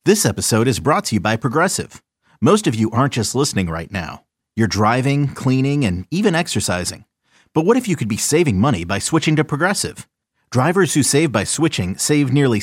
This episode is brought to you by Progressive. Most of you aren't just listening right now. You're driving, cleaning, and even exercising. But what if you could be saving money by switching to Progressive? Drivers who save by switching save nearly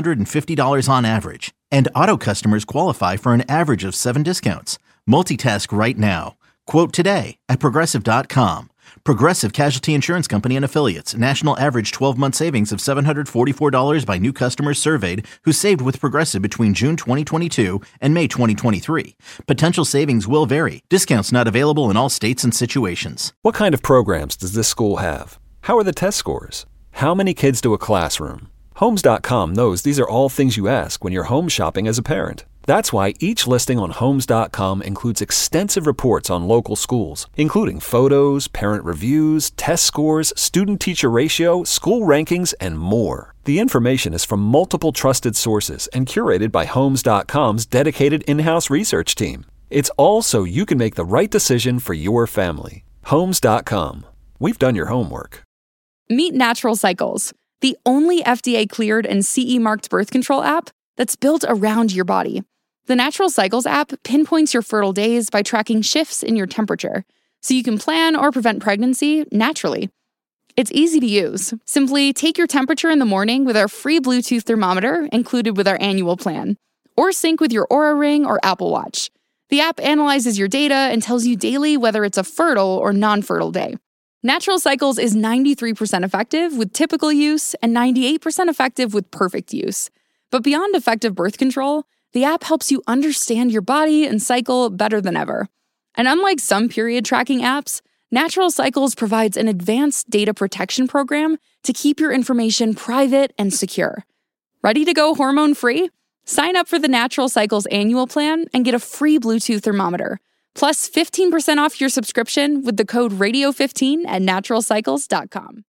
$750 on average. And auto customers qualify for an average of 7 discounts. Multitask right now. Quote today at Progressive.com. Progressive Casualty Insurance Company and Affiliates. National average 12-month savings of $744 by new customers surveyed who saved with Progressive between June 2022 and May 2023. Potential savings will vary. Discounts not available in all states and situations. What kind of programs does this school have? How are the test scores? How many kids do a classroom? Homes.com knows these are all things you ask when you're home shopping as a parent. That's why each listing on Homes.com includes extensive reports on local schools, including photos, parent reviews, test scores, student-teacher ratio, school rankings, and more. The information is from multiple trusted sources and curated by Homes.com's dedicated in-house research team. It's all so you can make the right decision for your family. Homes.com. We've done your homework. Meet Natural Cycles, the only FDA-cleared and CE-marked birth control app that's built around your body. The Natural Cycles app pinpoints your fertile days by tracking shifts in your temperature, so you can plan or prevent pregnancy naturally. It's easy to use. Simply take your temperature in the morning with our free Bluetooth thermometer included with our annual plan, or sync with your Oura Ring or Apple Watch. The app analyzes your data and tells you daily whether it's a fertile or non-fertile day. Natural Cycles is 93% effective with typical use and 98% effective with perfect use. But beyond effective birth control, the app helps you understand your body and cycle better than ever. And unlike some period tracking apps, Natural Cycles provides an advanced data protection program to keep your information private and secure. Ready to go hormone-free? Sign up for the Natural Cycles annual plan and get a free Bluetooth thermometer, plus 15% off your subscription with the code RADIO15 at naturalcycles.com.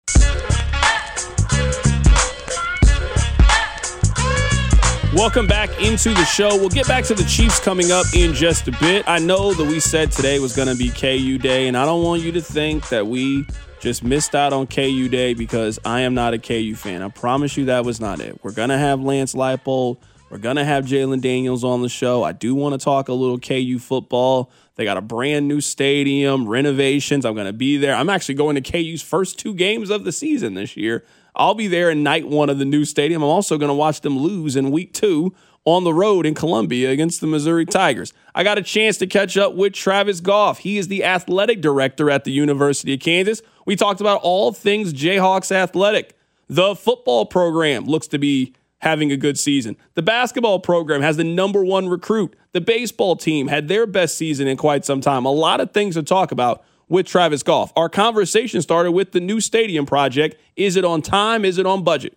Welcome back into the show. We'll get back to the Chiefs coming up in just a bit. I know that we said today was going to be KU Day, and I don't want you to think that we just missed out on KU Day because I am not a KU fan. I promise you that was not it. We're going to have Lance Leipold. We're going to have Jalen Daniels on the show. I do want to talk a little KU football. They got a brand new stadium, renovations. I'm going to be there. I'm actually going to KU's first 2 games of the season this year. I'll be there in night 1 of the new stadium. I'm also going to watch them lose in week 2 on the road in Columbia against the Missouri Tigers. I got a chance to catch up with Travis Goff. He is the athletic director at the University of Kansas. We talked about all things Jayhawks athletic. The football program looks to be having a good season. The basketball program has the number 1 recruit. The baseball team had their best season in quite some time. A lot of things to talk about with Travis Goff. Our conversation started with the new stadium project. Is it on time? Is it on budget?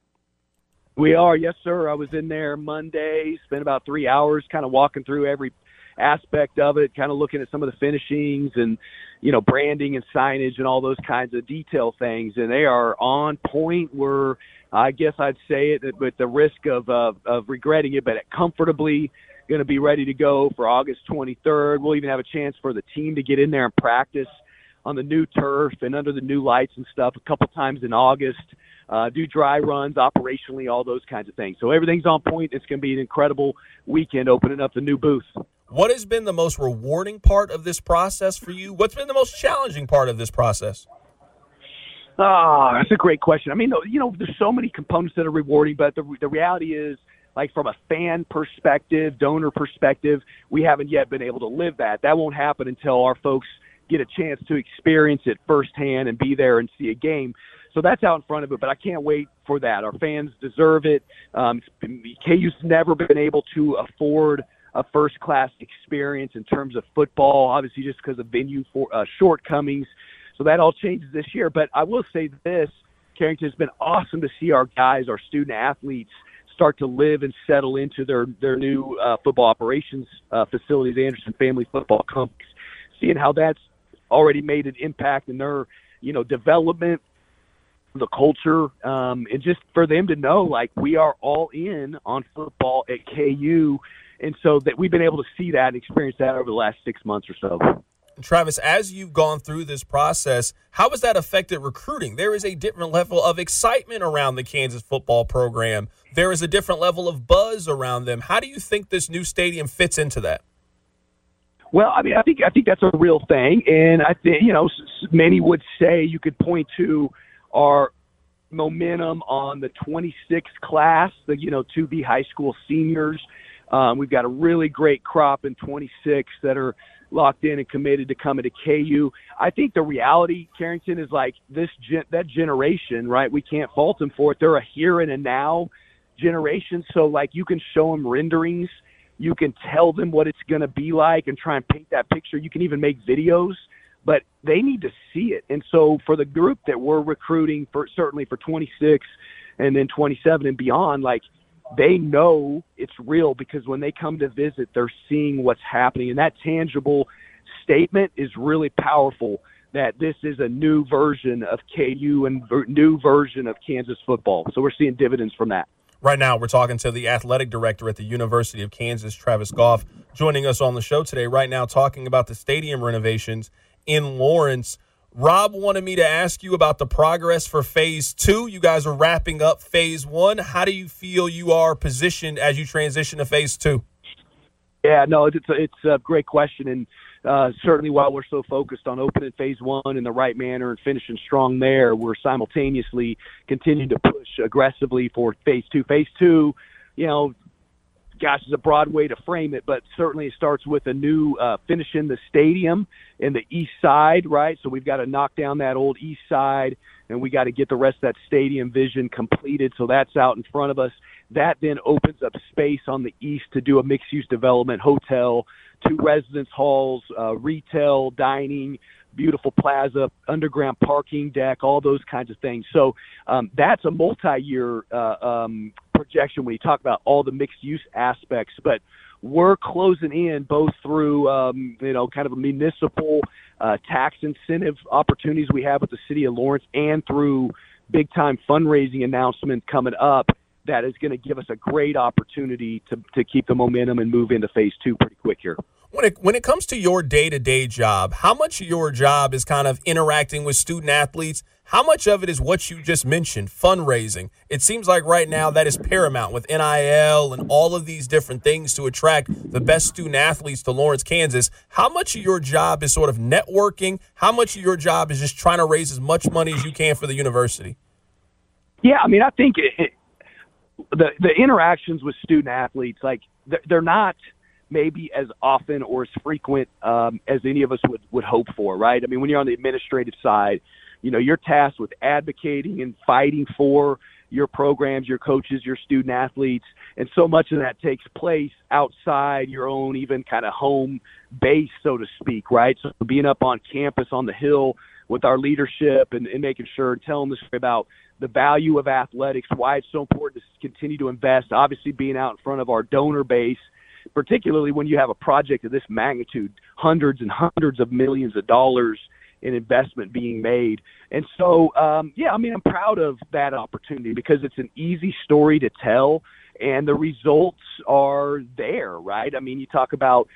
We are, yes, sir. I was in there Monday, spent about 3 hours kind of walking through every aspect of it, kind of looking at some of the finishings and, branding and signage and all those kinds of detail things. And they are on point. We're, I guess I'd say it with the risk of regretting it, but comfortably going to be ready to go for August 23rd. We'll even have a chance for the team to get in there and practice on the new turf and under the new lights and stuff a couple times in August, do dry runs operationally, all those kinds of things. So everything's on point. It's going to be an incredible weekend opening up the new booth. What has been the most rewarding part of this process for you? What's been the most challenging part of this process? That's a great question. I mean, there's so many components that are rewarding, but the reality is, like from a fan perspective, donor perspective, we haven't yet been able to live that. That won't happen until our folks get a chance to experience it firsthand and be there and see a game. So that's out in front of it, but I can't wait for that. Our fans deserve it. KU's never been able to afford a first-class experience in terms of football, obviously just because of venue shortcomings. So that all changes this year. But I will say this, Carrington, it's been awesome to see our guys, our student-athletes, start to live and settle into their new football operations facilities, Anderson Family Football Complex, seeing how that's already made an impact in their, development, the culture, and just for them to know, like, we are all in on football at KU. And so that we've been able to see that and experience that over the last 6 months or so. Travis, as you've gone through this process, how has that affected recruiting? There is a different level of excitement around the Kansas football program. There is a different level of buzz around them. How do you think this new stadium fits into that? Well, I mean, I think that's a real thing, and I think many would say you could point to our momentum on the 26 class, the to be high school seniors. We've got a really great crop in 26 that are locked in and committed to coming to KU. I think the reality, Carrington, is like that generation, right? We can't fault them for it. They're a here and a now generation, so like you can show them renderings. You can tell them what it's going to be like and try and paint that picture. You can even make videos, but they need to see it. And so for the group that we're recruiting, certainly for 26 and then 27 and beyond, like they know it's real because when they come to visit, they're seeing what's happening. And that tangible statement is really powerful, that this is a new version of KU and new version of Kansas football. So we're seeing dividends from that. Right now, we're talking to the athletic director at the University of Kansas, Travis Goff, joining us on the show today, right now talking about the stadium renovations in Lawrence. Rob wanted me to ask you about the progress for Phase 2. You guys are wrapping up Phase 1. How do you feel you are positioned as you transition to Phase 2? Yeah, no, it's a great question, and certainly while we're so focused on opening Phase 1 in the right manner and finishing strong there, we're simultaneously continuing to push aggressively for Phase 2. Phase 2, gosh, is a broad way to frame it, but certainly it starts with a new finishing the stadium in the east side, right? So we've got to knock down that old east side, and we got to get the rest of that stadium vision completed, so that's out in front of us. That then opens up space on the east to do a mixed-use development, hotel, 2 residence halls, retail, dining, beautiful plaza, underground parking deck, all those kinds of things. So that's a multi-year projection when you talk about all the mixed-use aspects. But we're closing in both through, kind of a municipal tax incentive opportunities we have with the city of Lawrence and through big-time fundraising announcement coming up that is going to give us a great opportunity to keep the momentum and move into Phase 2 pretty quick here. When it comes to your day-to-day job, how much of your job is kind of interacting with student athletes? How much of it is what you just mentioned, fundraising? It seems like right now that is paramount with NIL and all of these different things to attract the best student athletes to Lawrence, Kansas. How much of your job is sort of networking? How much of your job is just trying to raise as much money as you can for the university? Yeah, I mean, I think the interactions with student athletes, like they're not maybe as often or as frequent as any of us would hope for, right? I mean, when you're on the administrative side, you're tasked with advocating and fighting for your programs, your coaches, your student athletes, and so much of that takes place outside your own even kind of home base, so to speak, right? So being up on campus on the Hill with our leadership and making sure and telling the story about the value of athletics, why it's so important to continue to invest, obviously being out in front of our donor base, particularly when you have a project of this magnitude, hundreds and hundreds of millions of dollars in investment being made. And so, I'm proud of that opportunity because it's an easy story to tell and the results are there, right? I mean, you talk about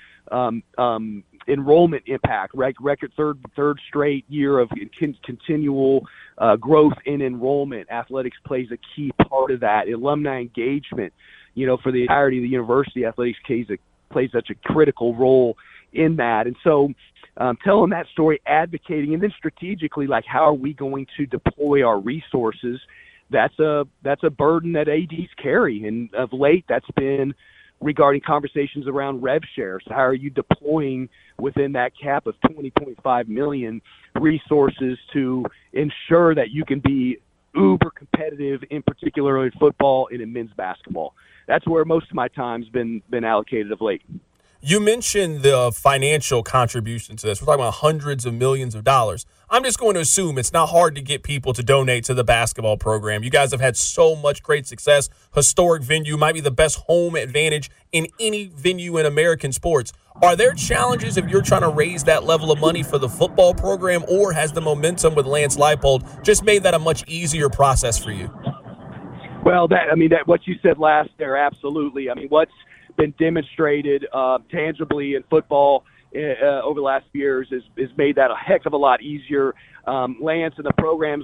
enrollment impact, right? Record third straight year of continual growth in enrollment. Athletics plays a key part of that. Alumni engagement, for the entirety of the university, athletics plays such a critical role in that. And so telling that story, advocating, and then strategically, like how are we going to deploy our resources, that's a burden that ADs carry. And of late, that's been regarding conversations around rev share. So how are you deploying within that cap of $20.5 million resources to ensure that you can be uber competitive, in particular in football and in men's basketball? That's where most of my time's been allocated of late. You mentioned the financial contribution to this. We're talking about hundreds of millions of dollars. I'm just going to assume it's not hard to get people to donate to the basketball program. You guys have had so much great success. Historic venue, might be the best home advantage in any venue in American sports. Are there challenges if you're trying to raise that level of money for the football program, or has the momentum with Lance Leipold just made that a much easier process for you? Well, that what you said last there, absolutely. I mean, what's been demonstrated tangibly in football over the last few years has made that a heck of a lot easier. Lance and the program's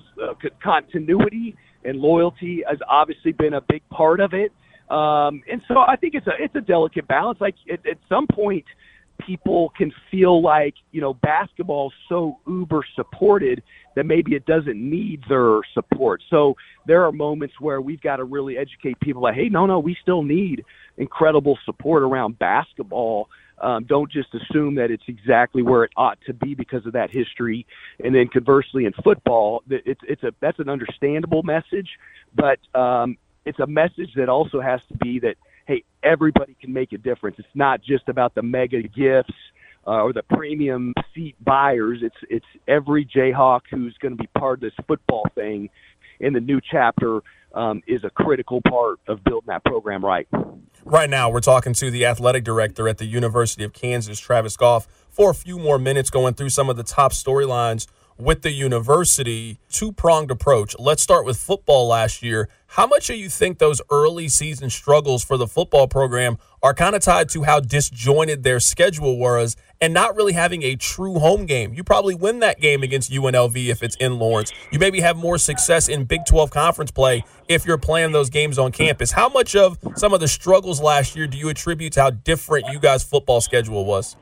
continuity and loyalty has obviously been a big part of it. And so I think it's a delicate balance. Like at some point, people can feel like, basketball is so uber supported that maybe it doesn't need their support. So there are moments where we've got to really educate people like, hey, no, we still need incredible support around basketball. Don't just assume that it's exactly where it ought to be because of that history. And then conversely in football, that's an understandable message, but it's a message that also has to be that, hey, everybody can make a difference. It's not just about the mega gifts or the premium seat buyers. It's every Jayhawk who's going to be part of this football thing in the new chapter is a critical part of building that program right. Right now, we're talking to the athletic director at the University of Kansas, Travis Goff, for a few more minutes going through some of the top storylines with the university. Two-pronged approach. Let's start with football last year. How much do you think those early season struggles for the football program are kind of tied to how disjointed their schedule was and not really having a true home game? You probably win that game against UNLV if it's in Lawrence. You maybe have more success in Big 12 conference play if you're playing those games on campus. How much of some of the struggles last year do you attribute to how different you guys' football schedule was?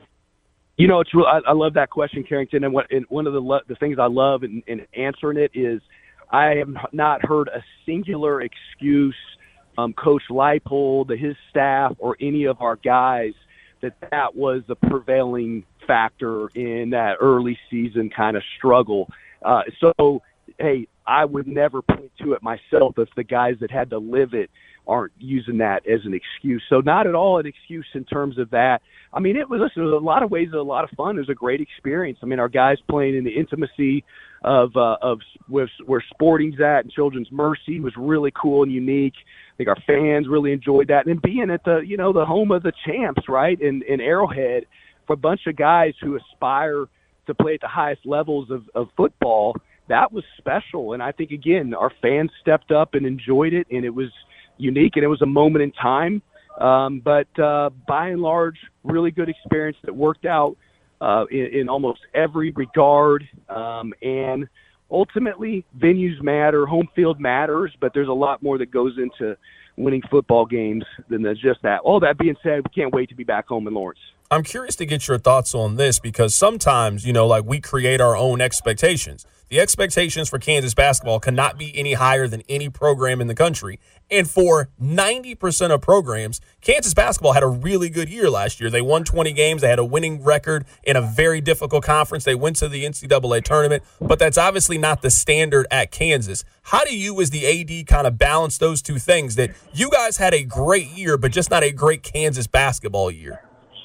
It's real. I love that question, Carrington. And one of the things I love in answering it is I have not heard a singular excuse, Coach Leipold, his staff, or any of our guys that was the prevailing factor in that early season kind of struggle. So, hey, I would never point to it myself if the guys that had to live it aren't using that as an excuse. So not at all an excuse in terms of that. I mean, it was a lot of ways, a lot of fun. It was a great experience. I mean, our guys playing in the intimacy of where Sporting's at and Children's Mercy was really cool and unique. I think our fans really enjoyed that. And being at the home of the champs, right, in Arrowhead, for a bunch of guys who aspire to play at the highest levels of football, that was special. And I think, again, our fans stepped up and enjoyed it, and it was unique, and it was a moment in time. But by and large, really good experience that worked out in almost every regard. And ultimately, venues matter, home field matters, but there's a lot more that goes into winning football games than just that. All that being said, we can't wait to be back home in Lawrence. I'm curious to get your thoughts on this because sometimes, like we create our own expectations. The expectations for Kansas basketball cannot be any higher than any program in the country. And for 90% of programs, Kansas basketball had a really good year last year. They won 20 games. They had a winning record in a very difficult conference. They went to the NCAA tournament, but that's obviously not the standard at Kansas. How do you as the AD kind of balance those two things, that you guys had a great year, but just not a great Kansas basketball year?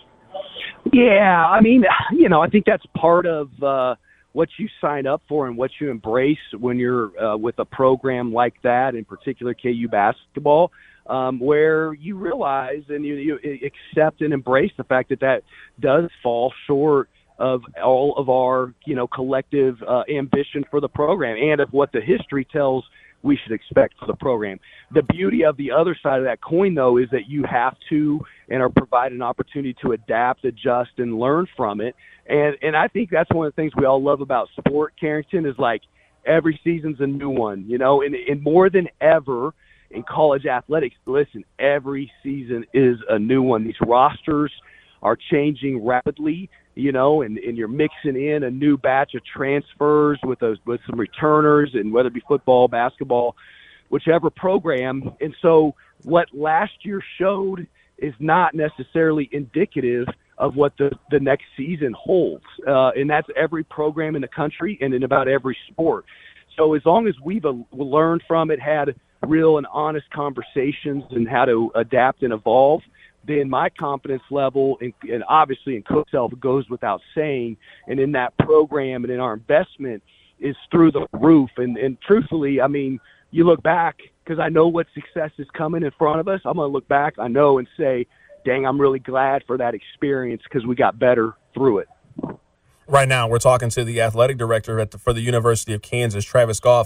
Yeah, I mean, I think that's part of what you sign up for and what you embrace when you're with a program like that, in particular KU basketball, where you realize and you accept and embrace the fact that does fall short of all of our, collective ambition for the program and of what the history tells we should expect for the program. The beauty of the other side of that coin, though, is that you have to and are provided an opportunity to adapt, adjust, and learn from it. And I think that's one of the things we all love about sport, Carrington, is like every season's a new one, and more than ever in college athletics, listen, every season is a new one. These rosters are changing rapidly, and you're mixing in a new batch of transfers with some returners, and whether it be football, basketball, whichever program. And so what last year showed is not necessarily indicative of what the next season holds. And that's every program in the country and in about every sport. So as long as we've learned from it, had real and honest conversations and how to adapt and evolve, then my confidence level, and obviously in Coach Self goes without saying, and in that program and in our investment is through the roof. And truthfully, I mean, you look back, because I know what success is coming in front of us. I'm going to look back, I know, and say, dang, I'm really glad for that experience because we got better through it. Right now, we're talking to the athletic director for the University of Kansas, Travis Goff,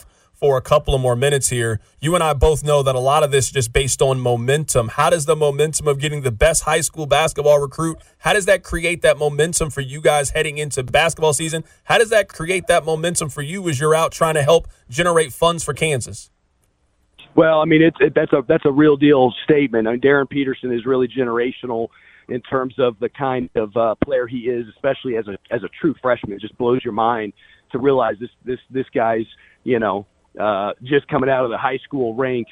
for a couple of more minutes here. You and I both know that a lot of this is just based on momentum. How does the momentum of getting the best high school basketball recruit, how does that create that momentum for you guys heading into basketball season? How does that create that momentum for you as you're out trying to help generate funds for Kansas? Well, I mean, that's a real deal statement. I mean, Darren Peterson is really generational in terms of the kind of player he is, especially as a true freshman. It just blows your mind to realize this guy's, just coming out of the high school ranks.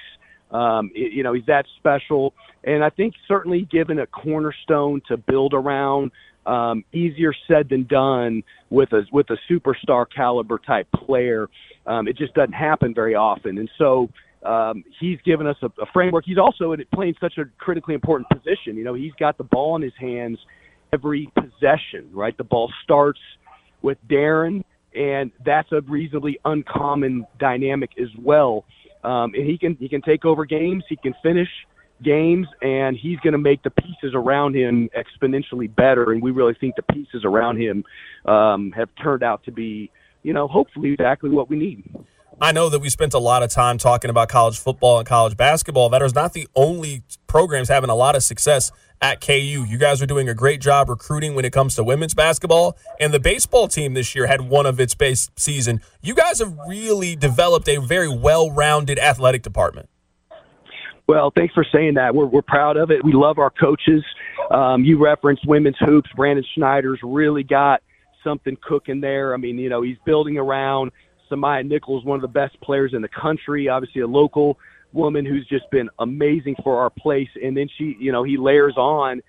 He's that special. And I think certainly given a cornerstone to build around, easier said than done with a superstar caliber type player. It just doesn't happen very often. And so he's given us a framework. He's also playing such a critically important position. He's got the ball in his hands every possession, right? The ball starts with Darren, and that's a reasonably uncommon dynamic as well. And he can take over games, he can finish games, and he's going to make the pieces around him exponentially better. And we really think the pieces around him have turned out to be, hopefully exactly what we need. I know that we spent a lot of time talking about college football and college basketball. That is not the only programs having a lot of success at KU. You guys are doing a great job recruiting when it comes to women's basketball, and the baseball team this year had one of its base season. You guys have really developed a very well-rounded athletic department. Well, thanks for saying that. We're proud of it. We love our coaches. You referenced women's hoops. Brandon Schneider's really got something cooking there. I mean, he's building around Samaya Nichols, one of the best players in the country, obviously a local woman who's just been amazing for our place. And then he layers on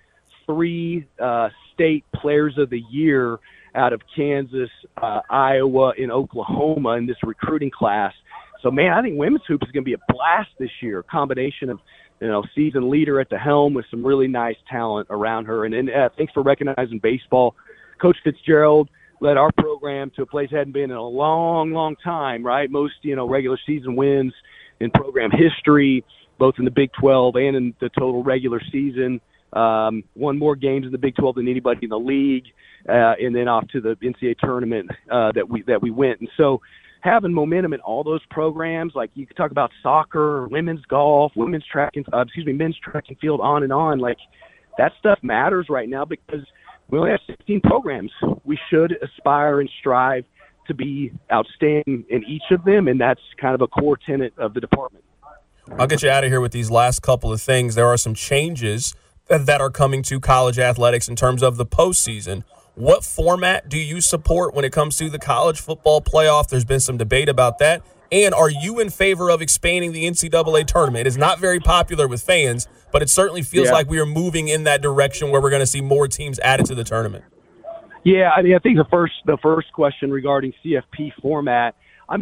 3 state players of the year out of Kansas, Iowa, and Oklahoma in this recruiting class. So, man, I think women's hoops is going to be a blast this year. A combination of, seasoned leader at the helm with some really nice talent around her. And then thanks for recognizing baseball. Coach Fitzgerald led our program to a place it hadn't been in a long, long time, right? Most, regular season wins in program history, both in the Big 12 and in the total regular season. Won more games in the Big 12 than anybody in the league, and then off to the NCAA tournament that we went. And so having momentum in all those programs, like you could talk about soccer, women's golf, men's track and field, on and on. Like that stuff matters right now because we only have 16 programs. We should aspire and strive to be outstanding in each of them, and that's kind of a core tenet of the department. I'll get you out of here with these last couple of things. There are some changes that are coming to college athletics in terms of the postseason. What format do you support when it comes to the college football playoff? There's been some debate about that. And are you in favor of expanding the NCAA tournament? It is not very popular with fans, but it certainly feels like we are moving in that direction where we're going to see more teams added to the tournament. Yeah, I think the first question regarding CFP format,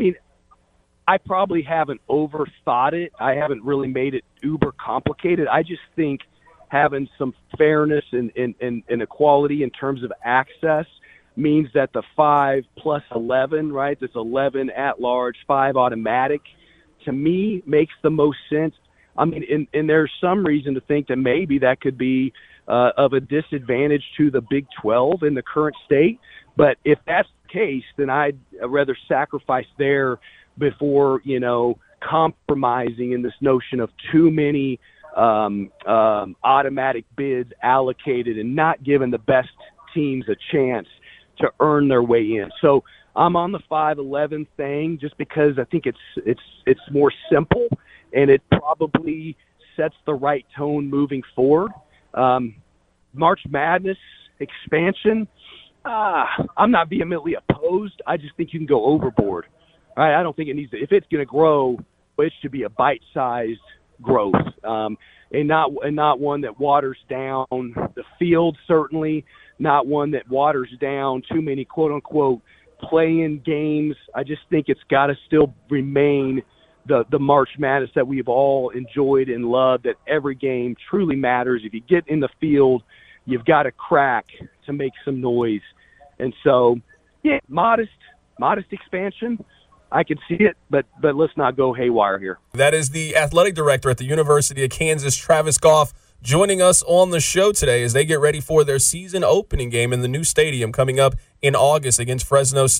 I probably haven't overthought it. I haven't really made it uber complicated. I just think having some fairness and equality in terms of access means that the 5 plus 11, right, this 11 at large, 5 automatic, to me makes the most sense. And there's some reason to think that maybe that could be of a disadvantage to the Big 12 in the current state. But if that's the case, then I'd rather sacrifice there before, compromising in this notion of too many automatic bids allocated and not giving the best teams a chance to earn their way in. So I'm on the 5-11 thing just because I think it's more simple and it probably sets the right tone moving forward. March Madness expansion, I'm not vehemently opposed. I just think you can go overboard. Right? I don't think it needs to. If it's going to grow, it should be a bite-sized growth, and not one that waters down the field. Certainly, not one that waters down too many quote-unquote play-in games. I just think it's got to still remain the March Madness that we've all enjoyed and loved. That every game truly matters. If you get in the field, you've got to crack to make some noise. And so, yeah, modest expansion. I can see it, but let's not go haywire here. That is the athletic director at the University of Kansas, Travis Goff, joining us on the show today as they get ready for their season opening game in the new stadium coming up in August against Fresno State.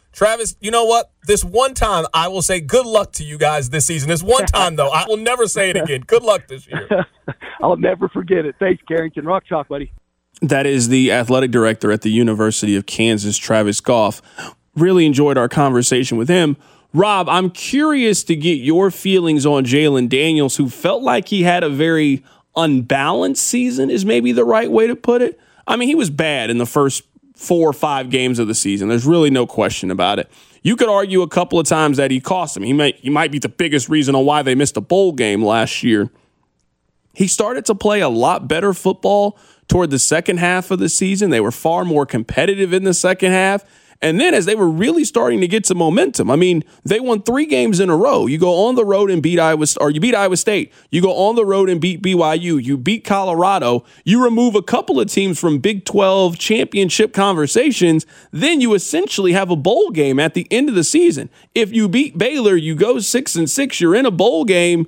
Travis, you know what? This one time, I will say good luck to you guys this season. This one time, though, I will never say it again. Good luck this year. I'll never forget it. Thanks, Carrington. Rock chalk, buddy. That is the athletic director at the University of Kansas, Travis Goff. Really enjoyed our conversation with him. Rob, I'm curious to get your feelings on Jalen Daniels, who felt like he had a very unbalanced season, is maybe the right way to put it. I mean, he was bad in the first 4 or 5 games of the season. There's really no question about it. You could argue a couple of times that he cost him. He might be the biggest reason on why they missed a bowl game last year. He started to play a lot better football toward the second half of the season. They were far more competitive in the second half. And then as they were really starting to get some momentum, I mean, they won 3 games in a row. You go on the road and beat Iowa State. You go on the road and beat BYU. You beat Colorado. You remove a couple of teams from Big 12 championship conversations. Then you essentially have a bowl game at the end of the season. If you beat Baylor, you go 6-6. You're in a bowl game.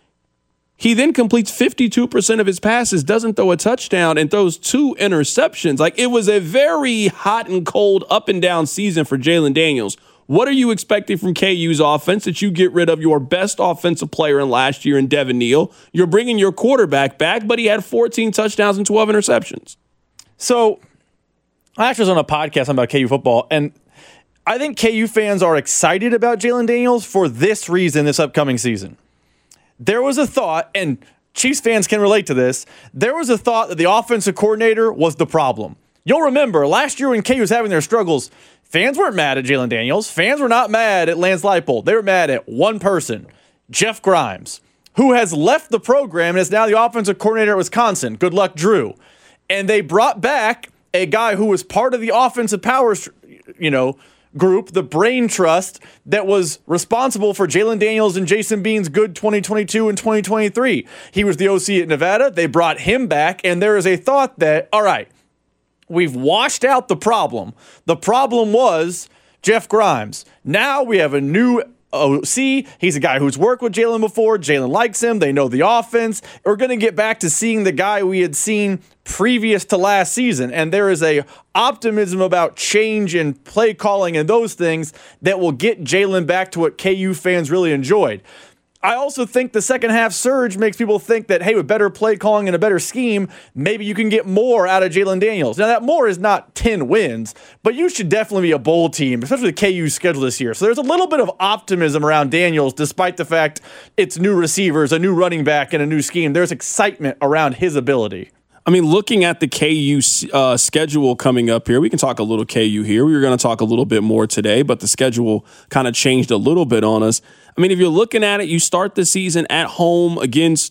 He then completes 52% of his passes, doesn't throw a touchdown, and throws 2 interceptions. Like, it was a very hot and cold, up and down season for Jalen Daniels. What are you expecting from KU's offense that you get rid of your best offensive player in last year in Devin Neal? You're bringing your quarterback back, but he had 14 touchdowns and 12 interceptions. So, I actually was on a podcast about KU football, and I think KU fans are excited about Jalen Daniels for this reason this upcoming season. There was a thought, and Chiefs fans can relate to this, there was a thought that the offensive coordinator was the problem. You'll remember, last year when KU was having their struggles, fans weren't mad at Jalen Daniels. Fans were not mad at Lance Leipold. They were mad at one person, Jeff Grimes, who has left the program and is now the offensive coordinator at Wisconsin. Good luck, Drew. And they brought back a guy who was part of the offensive powers, group, the brain trust that was responsible for Jalen Daniels and Jason Bean's good 2022 and 2023. He was the OC at Nevada. They brought him back, and there is a thought that, all right, we've washed out the problem. The problem was Jeff Grimes. Now we have a new OC. He's a guy who's worked with Jalen before. Jalen likes him. They know the offense. We're going to get back to seeing the guy we had seen previous to last season. And there is a optimism about change and play calling and those things that will get Jalen back to what KU fans really enjoyed. I also think the second half surge makes people think that, hey, with better play calling and a better scheme, maybe you can get more out of Jalen Daniels. Now, that more is not 10 wins, but you should definitely be a bowl team, especially the KU schedule this year. So there's a little bit of optimism around Daniels, despite the fact it's new receivers, a new running back, and a new scheme. There's excitement around his ability. I mean, looking at the KU schedule coming up here, we can talk a little KU here. We were going to talk a little bit more today, but the schedule kind of changed a little bit on us. I mean, if you're looking at it, you start the season at home against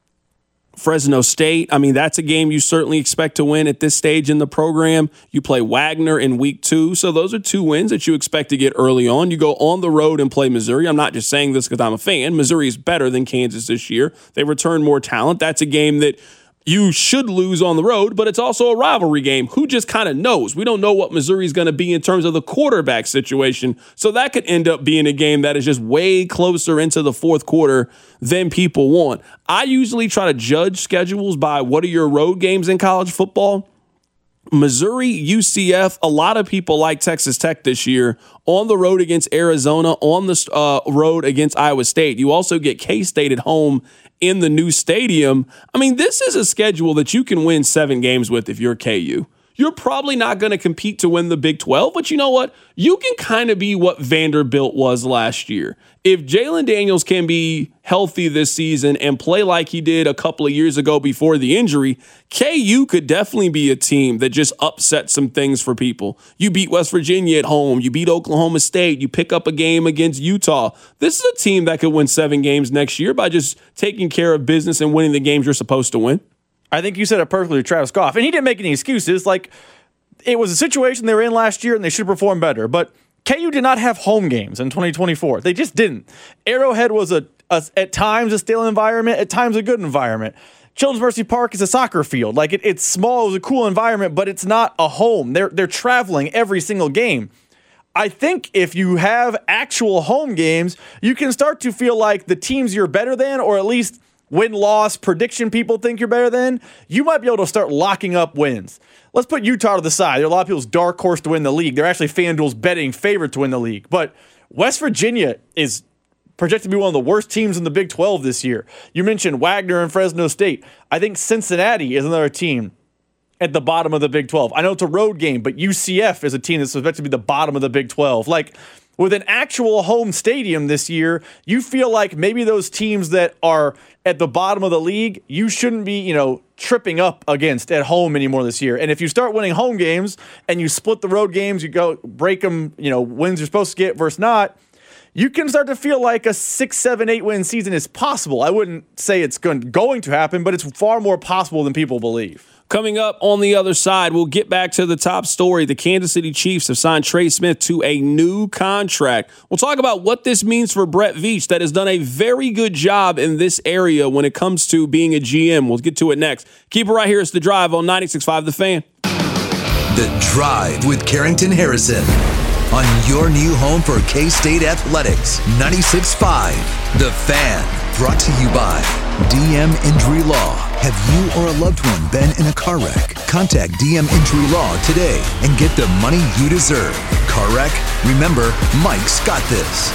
Fresno State. I mean, that's a game you certainly expect to win at this stage in the program. You play Wagner in week 2. So those are 2 wins that you expect to get early on. You go on the road and play Missouri. I'm not just saying this because I'm a fan. Missouri is better than Kansas this year. They return more talent. That's a game that you should lose on the road, but it's also a rivalry game. Who just kind of knows? We don't know what Missouri's going to be in terms of the quarterback situation. So that could end up being a game that is just way closer into the fourth quarter than people want. I usually try to judge schedules by what are your road games in college football. Missouri, UCF, a lot of people like Texas Tech this year on the road against Arizona, on the road against Iowa State. You also get K-State at home in the new stadium. I mean, this is a schedule that you can win 7 games with if you're KU. You're probably not going to compete to win the Big 12, but you know what? You can kind of be what Vanderbilt was last year. If Jalen Daniels can be healthy this season and play like he did a couple of years ago before the injury, KU could definitely be a team that just upsets some things for people. You beat West Virginia at home. You beat Oklahoma State. You pick up a game against Utah. This is a team that could win 7 games next year by just taking care of business and winning the games you're supposed to win. I think you said it perfectly with Travis Goff. And he didn't make any excuses. Like, it was a situation they were in last year and they should perform better. But KU did not have home games in 2024. They just didn't. Arrowhead was at times a stale environment, at times a good environment. Children's Mercy Park is a soccer field. Like, it's small, it was a cool environment, but it's not a home. They're traveling every single game. I think if you have actual home games, you can start to feel like the teams you're better than, or at least win-loss prediction people think you're better than, you might be able to start locking up wins. Let's put Utah to the side. There are a lot of people's dark horse to win the league. They're actually FanDuel's betting favorite to win the league. But West Virginia is projected to be one of the worst teams in the Big 12 this year. You mentioned Wagner and Fresno State. I think Cincinnati is another team at the bottom of the Big 12. I know it's a road game, but UCF is a team that's expected to be the bottom of the Big 12. Like, with an actual home stadium this year, you feel like maybe those teams that are at the bottom of the league, you shouldn't be, tripping up against at home anymore this year. And if you start winning home games and you split the road games, you go break them, wins you're supposed to get versus not, you can start to feel like a 6, 7, 8 win season is possible. I wouldn't say it's going to happen, but it's far more possible than people believe. Coming up on the other side, we'll get back to the top story. The Kansas City Chiefs have signed Trey Smith to a new contract. We'll talk about what this means for Brett Veach, that has done a very good job in this area when it comes to being a GM. We'll get to it next. Keep it right here. It's The Drive on 96.5 The Fan. The Drive with Carrington Harrison on your new home for K-State Athletics. 96.5 The Fan. Brought to you by DM Injury Law. Have you or a loved one been in a car wreck? Contact DM Injury Law today and get the money you deserve. Car wreck? Remember, Mike's got this.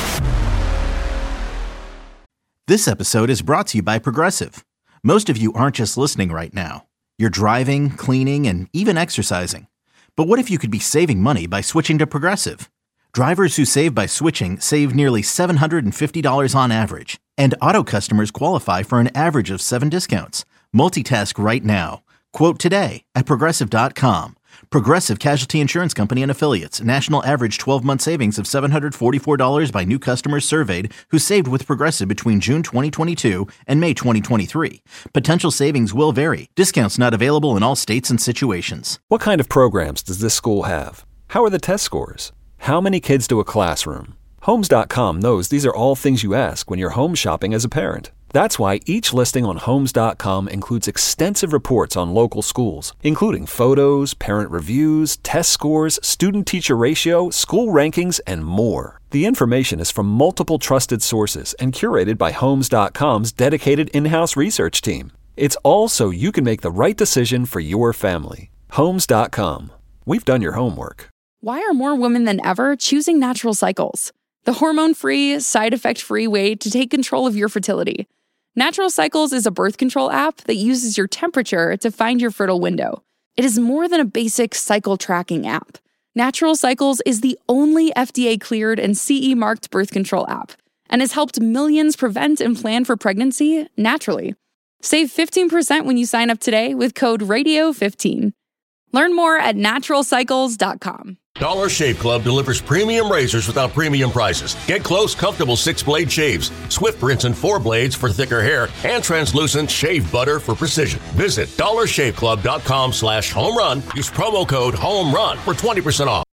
This episode is brought to you by Progressive. Most of you aren't just listening right now. You're driving, cleaning, and even exercising. But what if you could be saving money by switching to Progressive? Drivers who save by switching save nearly $750 on average. And auto customers qualify for an average of 7 discounts. Multitask right now. Quote today at Progressive.com. Progressive Casualty Insurance Company and Affiliates. National average 12-month savings of $744 by new customers surveyed who saved with Progressive between June 2022 and May 2023. Potential savings will vary. Discounts not available in all states and situations. What kind of programs does this school have? How are the test scores? How many kids do a classroom? Homes.com knows these are all things you ask when you're home shopping as a parent. That's why each listing on Homes.com includes extensive reports on local schools, including photos, parent reviews, test scores, student-teacher ratio, school rankings, and more. The information is from multiple trusted sources and curated by Homes.com's dedicated in-house research team. It's all so you can make the right decision for your family. Homes.com. We've done your homework. Why are more women than ever choosing Natural Cycles? The hormone-free, side-effect-free way to take control of your fertility. Natural Cycles is a birth control app that uses your temperature to find your fertile window. It is more than a basic cycle tracking app. Natural Cycles is the only FDA-cleared and CE-marked birth control app and has helped millions prevent and plan for pregnancy naturally. Save 15% when you sign up today with code RADIO15. Learn more at naturalcycles.com. Dollar Shave Club delivers premium razors without premium prices. Get close, comfortable 6-blade shaves, swift rinse and 4 blades for thicker hair, and translucent shave butter for precision. Visit dollarshaveclub.com/home run. Use promo code HOMERUN for 20% off.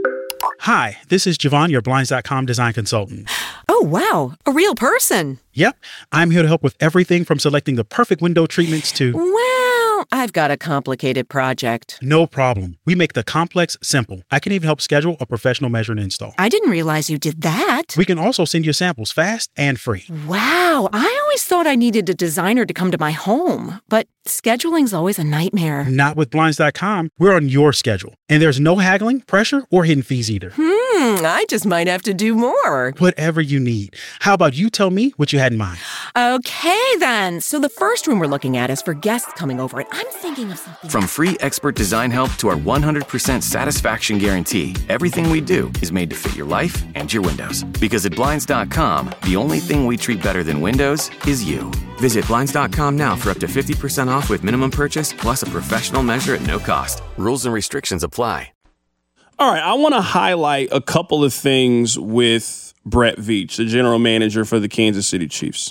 Hi, this is Javon, your Blinds.com design consultant. Oh, wow. A real person. Yep. I'm here to help with everything from selecting the perfect window treatments to... Well, I've got a complicated project. No problem. We make the complex simple. I can even help schedule a professional measure and install. I didn't realize you did that. We can also send you samples fast and free. Wow. I always thought I needed a designer to come to my home, but scheduling's always a nightmare. Not with Blinds.com. We're on your schedule. And there's no haggling, pressure, or hidden fees either. I just might have to do more. Whatever you need. How about you tell me what you had in mind? Okay, then. So the first room we're looking at is for guests coming over, and I'm thinking of something. From free expert design help to our 100% satisfaction guarantee, everything we do is made to fit your life and your windows. Because at Blinds.com, the only thing we treat better than windows is you. Visit Blinds.com now for up to 50% off with minimum purchase plus a professional measure at no cost. Rules and restrictions apply. All right, I want to highlight a couple of things with Brett Veach, the general manager for the Kansas City Chiefs.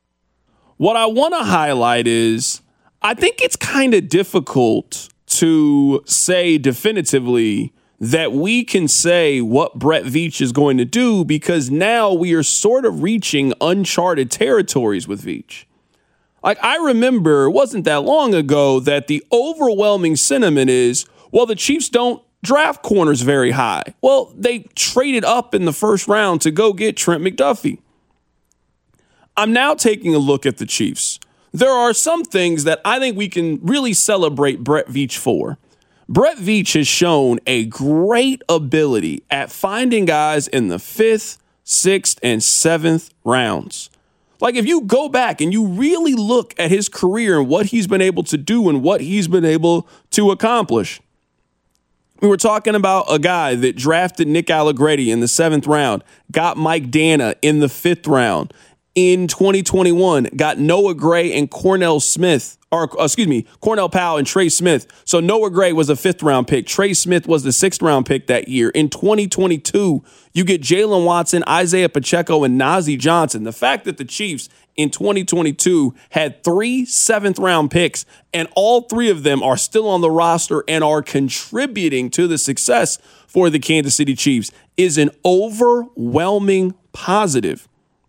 What I want to highlight is I think it's kind of difficult to say definitively that we can say what Brett Veach is going to do because now we are sort of reaching uncharted territories with Veach. Like, I remember, it wasn't that long ago that the overwhelming sentiment is, well, the Chiefs don't draft corners very high. Well, they traded up in the first round to go get Trent McDuffie. I'm now taking a look at the Chiefs. there are some things that I think we can really celebrate Brett Veach for. Brett Veach has shown a great ability at finding guys in the 5th, 6th, and 7th rounds. Like, if you go back and you really look at his career and what he's been able to do and what he's been able to accomplish. We were talking about a guy that drafted Nick Allegretti in the 7th round, got Mike Dana in the 5th round. In 2021, got Noah Gray and Cornell Powell and Trey Smith. So Noah Gray was a 5th round pick. Trey Smith was the 6th round pick that year. In 2022, you get Jalen Watson, Isaiah Pacheco, and Nazeeh Johnson. The fact that the Chiefs in 2022 had 3 7th round picks and all 3 of them are still on the roster and are contributing to the success for the Kansas City Chiefs is an overwhelming positive.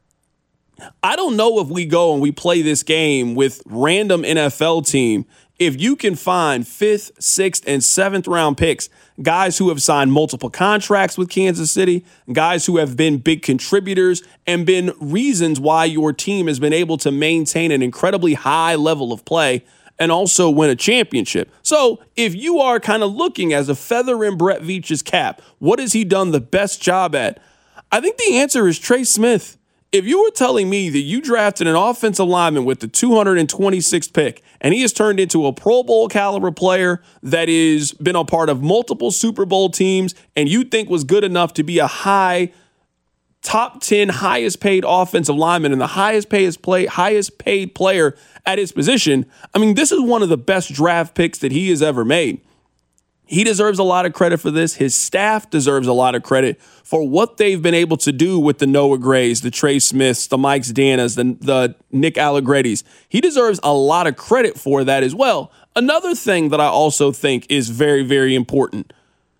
I don't know if we go and we play this game with random NFL team, if you can find 5th, 6th, and 7th round picks, guys who have signed multiple contracts with Kansas City, guys who have been big contributors and been reasons why your team has been able to maintain an incredibly high level of play and also win a championship. So if you are kind of looking as a feather in Brett Veach's cap, what has he done the best job at? I think the answer is Trey Smith. If you were telling me that you drafted an offensive lineman with the 226th pick and he has turned into a Pro Bowl caliber player that has been a part of multiple Super Bowl teams and you think was good enough to be a high top 10 highest paid offensive lineman and the highest paid player at his position, I mean, this is one of the best draft picks that he has ever made. He deserves a lot of credit for this. His staff deserves a lot of credit for what they've been able to do with the Noah Grays, the Trey Smiths, the Mike Danas, the Nick Allegrettis. He deserves a lot of credit for that as well. Another thing that I also think is very, very important.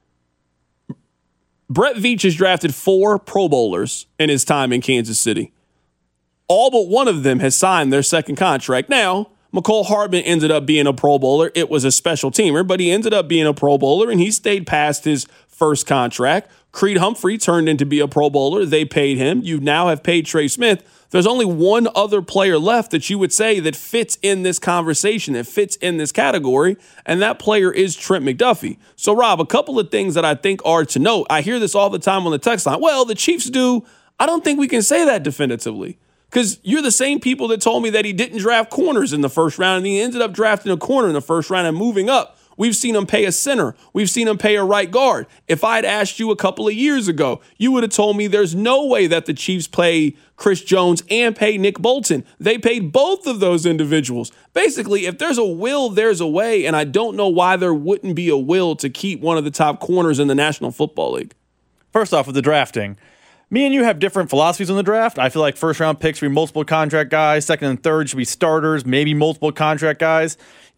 Brett Veach has drafted 4 Pro Bowlers in his time in Kansas City. All but one of them has signed their 2nd contract. Now, Mecole Hardman ended up being a Pro Bowler. It was a special teamer, but he ended up being a Pro Bowler, and he stayed past his 1st contract. Creed Humphrey turned into be a Pro Bowler. They paid him. You now have paid Trey Smith. There's only one other player left that you would say that fits in this conversation, that fits in this category, and that player is Trent McDuffie. So, Rob, a couple of things that I think are to note. I hear this all the time on the text line. Well, the Chiefs do. I don't think we can say that definitively. Because you're the same people that told me that he didn't draft corners in the 1st round, and he ended up drafting a corner in the 1st round and moving up. We've seen him pay a center. We've seen him pay a right guard. If I had asked you a couple of years ago, you would have told me there's no way that the Chiefs pay Chris Jones and pay Nick Bolton. They paid both of those individuals. Basically, if there's a will, there's a way, and I don't know why there wouldn't be a will to keep one of the top corners in the National Football League. First off, with the drafting, me and you have different philosophies on the draft. I feel like 1st round picks should be multiple contract guys. 2nd and 3rd should be starters, maybe multiple contract guys.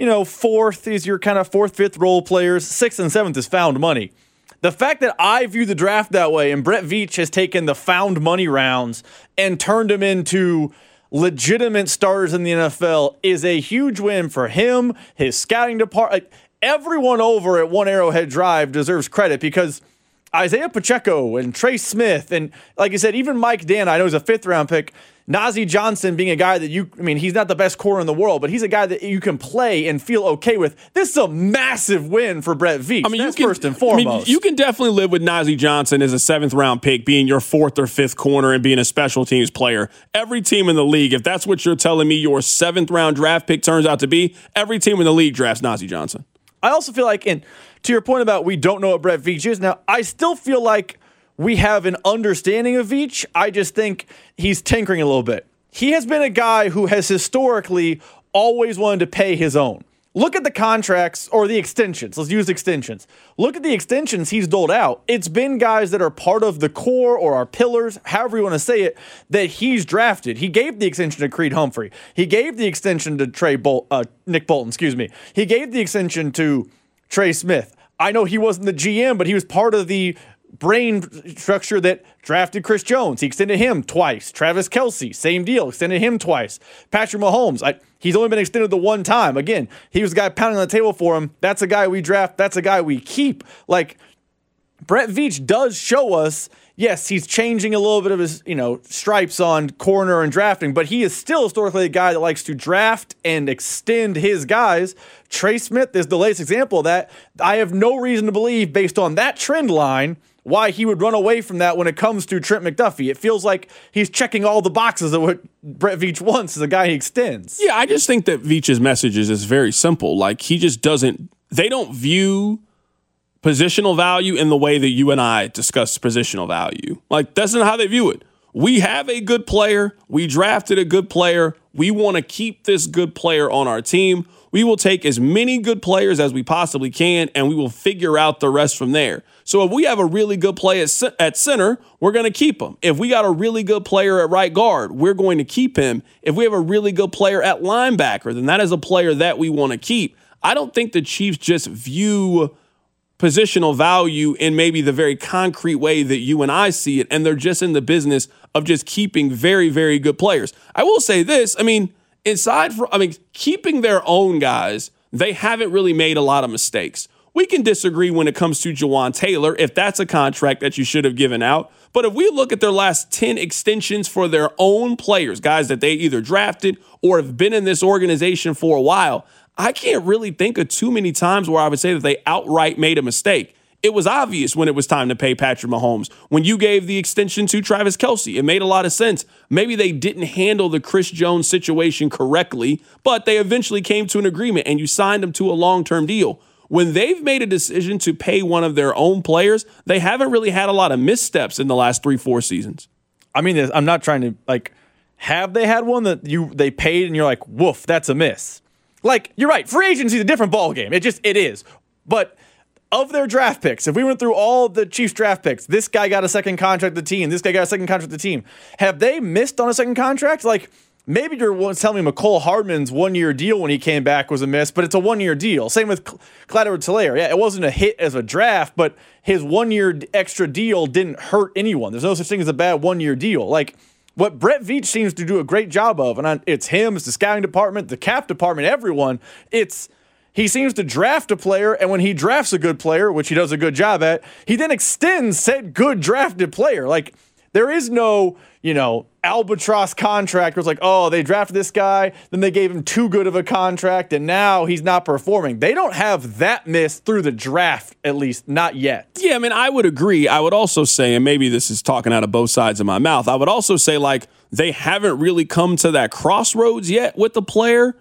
4th is your kind of 4th, 5th role players. 6th and 7th is found money. The fact that I view the draft that way and Brett Veach has taken the found money rounds and turned them into legitimate starters in the NFL is a huge win for him, his scouting department. Everyone over at One Arrowhead Drive deserves credit because Isaiah Pacheco and Trey Smith, and like you said, even Mike Dana, I know he's a 5th round pick. Nazeeh Johnson being a guy that he's not the best corner in the world, but he's a guy that you can play and feel okay with. This is a massive win for Brett Veach. That's first and foremost. You can definitely live with Nazeeh Johnson as a 7th round pick being your 4th or 5th corner and being a special teams player. Every team in the league, if that's what you're telling me your 7th round draft pick turns out to be, every team in the league drafts Nazeeh Johnson. I also feel like, to your point about we don't know what Brett Veach is, now I still feel like we have an understanding of Veach. I just think he's tinkering a little bit. He has been a guy who has historically always wanted to pay his own. Look at the contracts or the extensions. Let's use extensions. Look at the extensions he's doled out. It's been guys that are part of the core or our pillars, however you want to say it, that he's drafted. He gave the extension to Creed Humphrey. He gave the extension to Nick Bolton. He gave the extension to Trey Smith. I know he wasn't the GM, but he was part of the brain structure that drafted Chris Jones. He extended him twice. Travis Kelce, same deal, extended him twice. Patrick Mahomes, he's only been extended the one time. Again, he was the guy pounding on the table for him. That's a guy we draft. That's a guy we keep. Brett Veach does show us, yes, he's changing a little bit of his, stripes on corner and drafting, but he is still historically a guy that likes to draft and extend his guys. Trey Smith is the latest example of that. I have no reason to believe, based on that trend line, why he would run away from that when it comes to Trent McDuffie. It feels like he's checking all the boxes of what Brett Veach wants as a guy he extends. Yeah, I just think that Veach's messages is very simple. Like, he just doesn't, they don't view positional value in the way that you and I discuss positional value. Like, that's not how they view it. We have a good player. We drafted a good player. We want to keep this good player on our team. We will take as many good players as we possibly can, and we will figure out the rest from there. So if we have a really good player at center, we're going to keep him. If we got a really good player at right guard, we're going to keep him. If we have a really good player at linebacker, then that is a player that we want to keep. I don't think the Chiefs just view positional value in maybe the very concrete way that you and I see it, and they're just in the business of just keeping very, very good players. I will say this, keeping their own guys, they haven't really made a lot of mistakes. We can disagree when it comes to Jawan Taylor, if that's a contract that you should have given out. But if we look at their last 10 extensions for their own players, guys that they either drafted or have been in this organization for a while, I can't really think of too many times where I would say that they outright made a mistake. It was obvious when it was time to pay Patrick Mahomes. When you gave the extension to Travis Kelce, it made a lot of sense. Maybe they didn't handle the Chris Jones situation correctly, but they eventually came to an agreement and you signed them to a long-term deal. When they've made a decision to pay one of their own players, they haven't really had a lot of missteps in the last 3-4 seasons. I mean, I'm not trying to, have they had one that they paid and you're like, woof, that's a miss? You're right. Free agency is a different ballgame. It is. But of their draft picks, if we went through all the Chiefs draft picks, this guy got a second contract with the team, this guy got a second contract with the team. Have they missed on a second contract? Maybe you're telling me McCole Hardman's 1-year deal when he came back was a miss, but it's a 1-year deal. Same with Clyde Edwards-Helaire. Yeah, it wasn't a hit as a draft, but his 1-year extra deal didn't hurt anyone. There's no such thing as a bad 1-year deal. What Brett Veach seems to do a great job of, and it's him, it's the scouting department, the cap department, everyone, he seems to draft a player, and when he drafts a good player, which he does a good job at, he then extends said good drafted player. There is no, albatross contract where it's they drafted this guy, then they gave him too good of a contract, and now he's not performing. They don't have that miss through the draft, at least not yet. Yeah, I would agree. I would also say, and maybe this is talking out of both sides of my mouth, I would also say, they haven't really come to that crossroads yet with the player.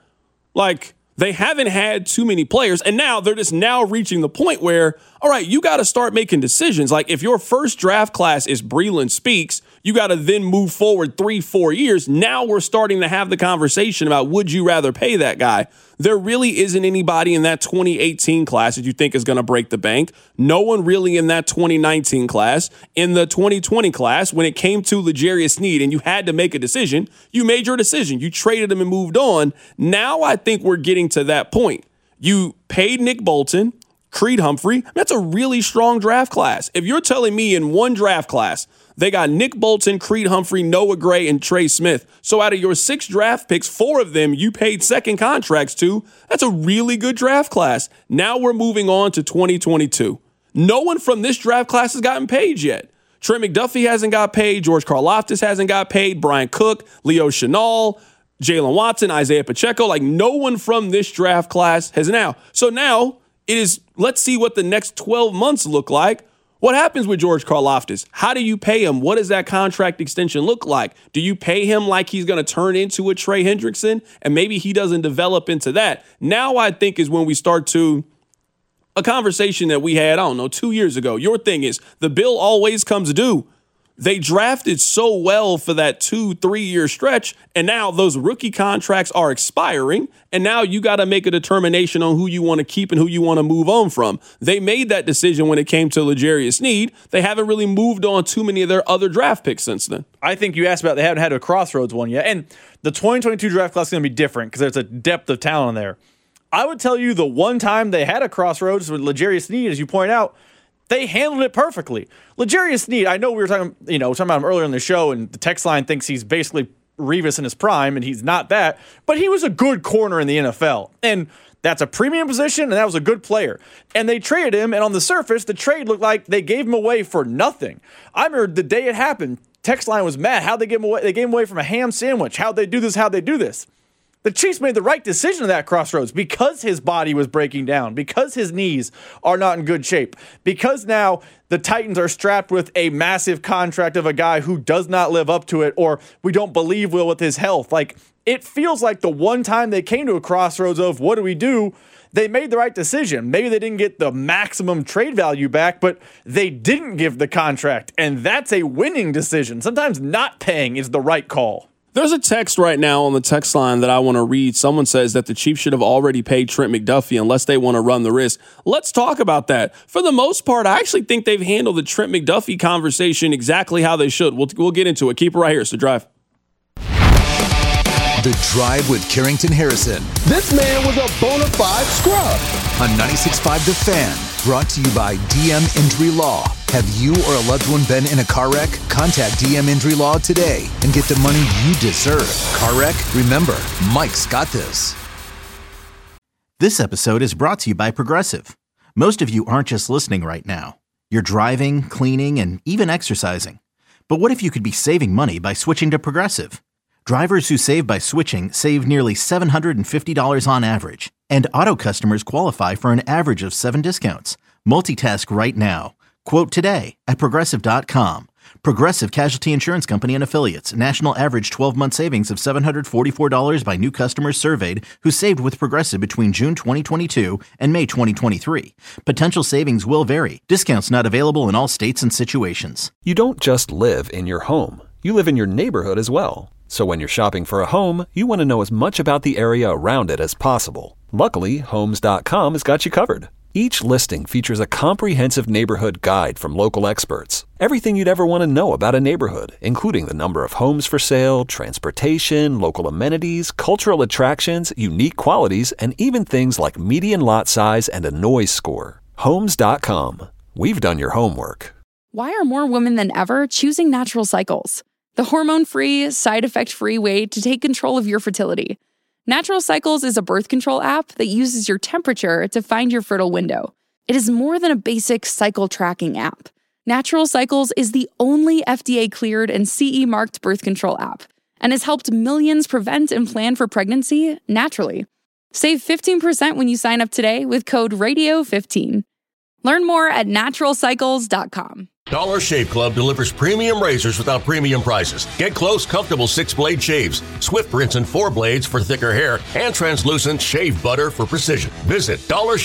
They haven't had too many players, and now they're just now reaching the point where, all right, you got to start making decisions. If your first draft class is Breeland Speaks, you got to then move forward 3-4 years. Now we're starting to have the conversation about would you rather pay that guy? There really isn't anybody in that 2018 class that you think is going to break the bank. No one really in that 2019 class. In the 2020 class, when it came to L'Jarius Sneed and you had to make a decision, you made your decision. You traded him and moved on. Now I think we're getting to that point. You paid Nick Bolton, Creed Humphrey. That's a really strong draft class. If you're telling me in one draft class, they got Nick Bolton, Creed Humphrey, Noah Gray, and Trey Smith. So out of your 6 draft picks, 4 of them you paid second contracts to. That's a really good draft class. Now we're moving on to 2022. No one from this draft class has gotten paid yet. Trent McDuffie hasn't got paid. George Karlaftis hasn't got paid. Brian Cook, Leo Chenal, Jalen Watson, Isaiah Pacheco. No one from this draft class has now. So now it is, let's see what the next 12 months look like. What happens with George Karlaftis? How do you pay him? What does that contract extension look like? Do you pay him like he's going to turn into a Trey Hendrickson? And maybe he doesn't develop into that. Now I think is when we start to a conversation that we had, 2 years ago. Your thing is the bill always comes due. They drafted so well for that 2-3 year stretch, and now those rookie contracts are expiring, and now you got to make a determination on who you want to keep and who you want to move on from. They made that decision when it came to L'Jarius Sneed. They haven't really moved on too many of their other draft picks since then. I think you asked about they haven't had a crossroads one yet, and the 2022 draft class is going to be different because there's a depth of talent in there. I would tell you the one time they had a crossroads with L'Jarius Sneed, as you point out, they handled it perfectly. L'Jarius Sneed, I know we were talking about him earlier in the show, and the text line thinks he's basically Revis in his prime, and he's not that, but he was a good corner in the NFL. And That's a premium position, and that was a good player. And they traded him, and on the surface, the trade looked like they gave him away for nothing. I remember the day it happened, text line was mad. How'd they give him away? They gave him away from a ham sandwich. How'd they do this? How'd they do this? The Chiefs made the right decision at that crossroads because his body was breaking down, because his knees are not in good shape, because now the Titans are strapped with a massive contract of a guy who does not live up to it, or we don't believe will with his health. Like, it feels like the one time they came to a crossroads of what do, they made the right decision. Maybe they didn't get the maximum trade value back, but they didn't give the contract, and that's a winning decision. Sometimes not paying is the right call. There's a text right now on the text line that I want to read. Someone says that the Chiefs should have already paid Trent McDuffie unless they want to run the risk. Let's talk about that. For the most part, I actually think they've handled the Trent McDuffie conversation exactly how they should. We'll get into it. Keep it right here. It's The Drive. The Drive with Carrington Harrison. This man was a bona fide scrub. On 96.5 The Fan. Brought to you by DM Injury Law. Have you or a loved one been in a car wreck? Contact DM Injury Law today and get the money you deserve. Car wreck? Remember, Mike's got this. This episode is brought to you by Progressive. Most of you aren't just listening right now. You're driving, cleaning, and even exercising. But what if you could be saving money by switching to Progressive? Drivers who save by switching save nearly $750 on average. And auto customers qualify for an average of 7 discounts. Multitask right now. Quote today at Progressive.com. Progressive Casualty Insurance Company and Affiliates. National average 12-month savings of $744 by new customers surveyed who saved with Progressive between June 2022 and May 2023. Potential savings will vary. Discounts not available in all states and situations. You don't just live in your home. You live in your neighborhood as well. So when you're shopping for a home, you want to know as much about the area around it as possible. Luckily, Homes.com has got you covered. Each listing features a comprehensive neighborhood guide from local experts. Everything you'd ever want to know about a neighborhood, including the number of homes for sale, transportation, local amenities, cultural attractions, unique qualities, and even things like median lot size and a noise score. Homes.com. We've done your homework. Why are more women than ever choosing Natural Cycles? The hormone-free, side-effect-free way to take control of your fertility. Natural Cycles is a birth control app that uses your temperature to find your fertile window. It is more than a basic cycle tracking app. Natural Cycles is the only FDA-cleared and CE-marked birth control app and has helped millions prevent and plan for pregnancy naturally. Save 15% when you sign up today with code RADIO15. Learn more at naturalcycles.com. Dollar Shave Club delivers premium razors without premium prices. Get close, comfortable 6-blade shaves, Swift rinse and 4 blades for thicker hair, and translucent shave butter for precision. Visit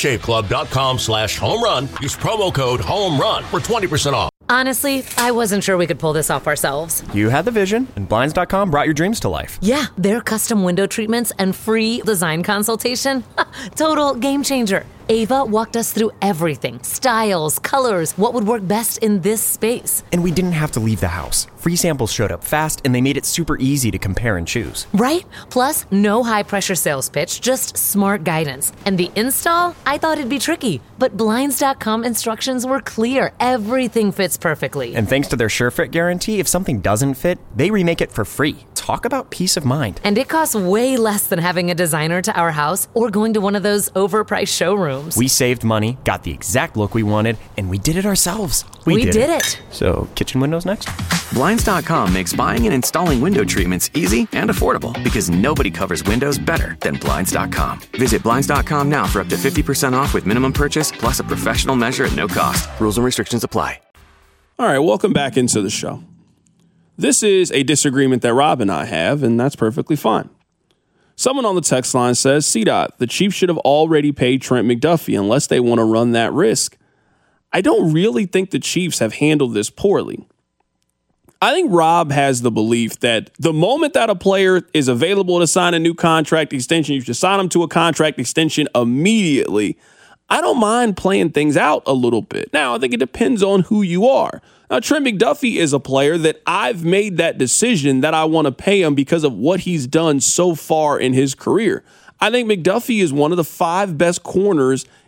dollarshaveclub.com/homerun. Use promo code HOMERUN for 20% off. Honestly, I wasn't sure we could pull this off ourselves. You had the vision, and Blinds.com brought your dreams to life. Yeah, their custom window treatments and free design consultation. Total game changer. Ava walked us through everything. Styles, colors, what would work best in this space. And we didn't have to leave the house. Free samples showed up fast, and they made it super easy to compare and choose. Right? Plus, no high-pressure sales pitch, just smart guidance. And the install? I thought it'd be tricky. But Blinds.com instructions were clear. Everything fits perfectly. And thanks to their SureFit guarantee, if something doesn't fit, they remake it for free. Talk about peace of mind. And it costs way less than having a designer to our house or going to one of those overpriced showrooms. We saved money, got the exact look we wanted, and we did it ourselves. We did it. So, kitchen windows next? Blinds.com makes buying and installing window treatments easy and affordable because nobody covers windows better than Blinds.com. Visit Blinds.com now for up to 50% off with minimum purchase plus a professional measure at no cost. Rules and restrictions apply. All right, welcome back into the show. This is a disagreement that Rob and I have, and that's perfectly fine. Someone on the text line says, CDOT, the Chiefs should have already paid Trent McDuffie unless they want to run that risk. I don't really think the Chiefs have handled this poorly. I think Rob has the belief that the moment that a player is available to sign a new contract extension, you should sign them to a contract extension immediately. I don't mind playing things out a little bit. Now, I think it depends on who you are. Now, Trent McDuffie is a player that I've made that decision that I want to pay him because of what he's done so far in his career. I think McDuffie is one of the 5 best corners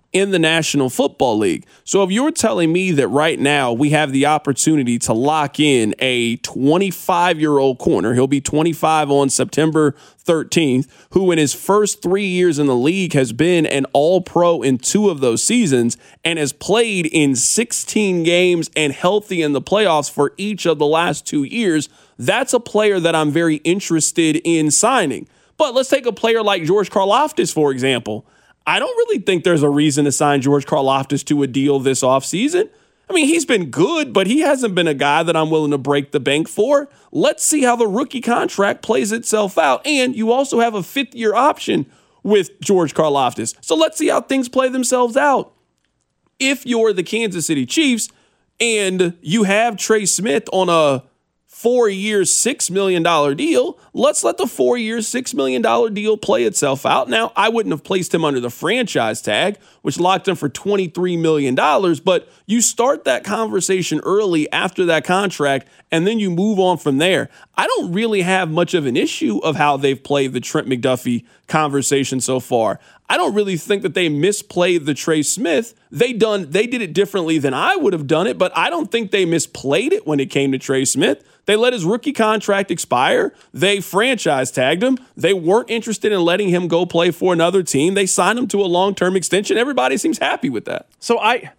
in the National Football League. So if you're telling me that right now we have the opportunity to lock in a 25-year-old corner, he'll be 25 on September 13th, who in his first 3 years in the league has been an All-Pro in 2 of those seasons and has played in 16 games and healthy in the playoffs for each of the last 2 years, that's a player that I'm very interested in signing. But let's take a player like George Karlaftis, for example. I don't really think there's a reason to sign George Karlaftis to a deal this offseason. I mean, he's been good, but he hasn't been a guy that I'm willing to break the bank for. Let's see how the rookie contract plays itself out. And you also have a 5th-year option with George Karlaftis. So let's see how things play themselves out. If you're the Kansas City Chiefs and you have Trey Smith on a 4-year, $6 million deal, let's let the 4-year, $6 million deal play itself out. Now, I wouldn't have placed him under the franchise tag, which locked him for $23 million, but you start that conversation early after that contract, and then you move on from there. I don't really have much of an issue of how they've played the Trent McDuffie conversation so far. I don't really think that they misplayed the Trey Smith. They did it differently than I would have done it, but I don't think they misplayed it when it came to Trey Smith. They let his rookie contract expire. They franchise tagged him. They weren't interested in letting him go play for another team. They signed him to a long-term extension. Everybody seems happy with that. So